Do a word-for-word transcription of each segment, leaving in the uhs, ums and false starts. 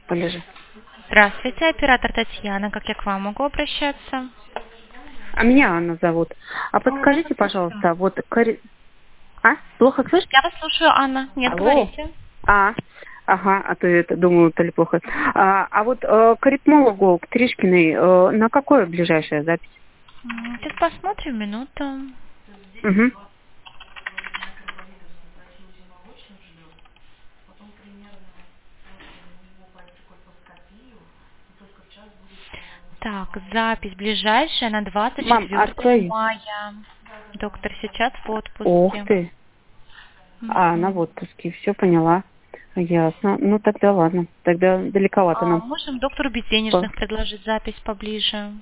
Полежи. Здравствуйте, оператор Татьяна. Как я к вам могу обращаться? А меня Анна зовут. А О, я вас подскажите, слушаю. пожалуйста, вот... кори- А? Плохо слышите? Я вас слушаю, Анна. Нет, Алло. говорите. А, ага, а то я это думаю, то ли плохо. А, а вот э, к ритмологу, к Тришкиной, э, на какое ближайшая запись? М, Сейчас посмотрим, минуту. Угу. Так, запись ближайшая на двадцать Мам, четвёртое открой. мая. Доктор сейчас в Ух отпуске. ты. А, она в Мгм. отпуске, все поняла. Ясно. Ну тогда ладно. Тогда далековато А, нам. можем доктору По- безденежных предложить запись поближе.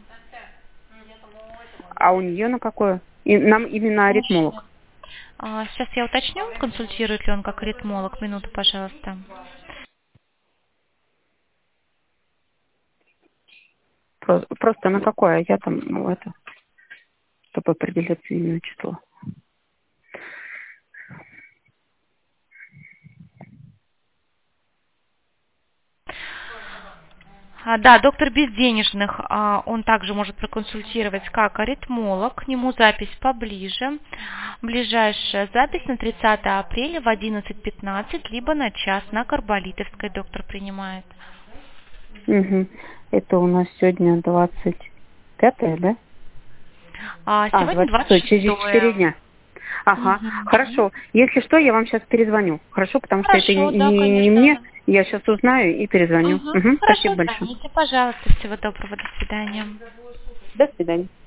А у нее на какое? И нам именно Слушайте. аритмолог. А, сейчас я уточню, консультирует ли он как ритмолог. Минуту, пожалуйста. Про- Просто на какое? Я там, ну, это, чтобы определиться именно число. А, да, доктор безденежных, а, он также может проконсультировать как аритмолог, к нему запись поближе. Ближайшая запись на тридцатое апреля в одиннадцать пятнадцать, либо на час на Карболитовской доктор принимает. Угу. Это у нас сегодня двадцать пятое, да? А А, сегодня двадцать двадцать шестое, через четыре шестое. дня. Ага, Мгм. хорошо. Если что, я вам сейчас перезвоню. Хорошо, потому что это Хорошо, не, да, не- не конечно. мне. Я сейчас узнаю и перезвоню. Мгм. Угу, спасибо Хорошо, большое. звоните, пожалуйста. Всего доброго, до свидания. До свидания.